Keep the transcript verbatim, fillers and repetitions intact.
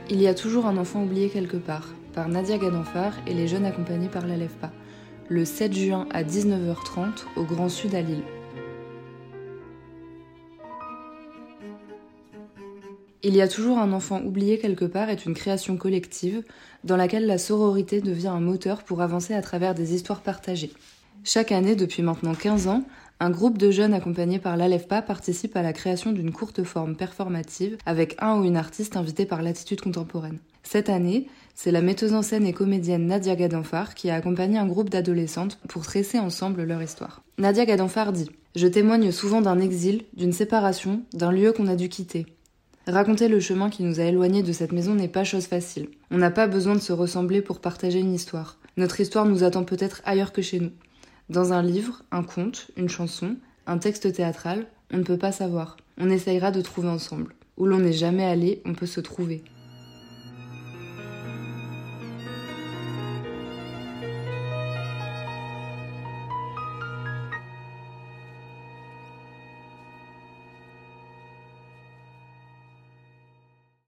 Il y a toujours un enfant oublié quelque part, par Nadia Gadanfar et les jeunes accompagnés par l'A L E F P A, le sept juin à dix-neuf heures trente au Grand Sud à Lille. Il y a toujours un enfant oublié quelque part est une création collective dans laquelle la sororité devient un moteur pour avancer à travers des histoires partagées. Chaque année, depuis maintenant quinze ans, un groupe de jeunes accompagnés par l'A L E F P A participe à la création d'une courte forme performative avec un ou une artiste invité par l'Attitude contemporaine. Cette année, c'est la metteuse en scène et comédienne Nadia Gadanfar qui a accompagné un groupe d'adolescentes pour tresser ensemble leur histoire. Nadia Gadanfar dit « Je témoigne souvent d'un exil, d'une séparation, d'un lieu qu'on a dû quitter. Raconter le chemin qui nous a éloignés de cette maison n'est pas chose facile. On n'a pas besoin de se ressembler pour partager une histoire. Notre histoire nous attend peut-être ailleurs que chez nous. Dans un livre, un conte, une chanson, un texte théâtral, on ne peut pas savoir. On essayera de trouver ensemble. Où l'on n'est jamais allé, on peut se trouver. »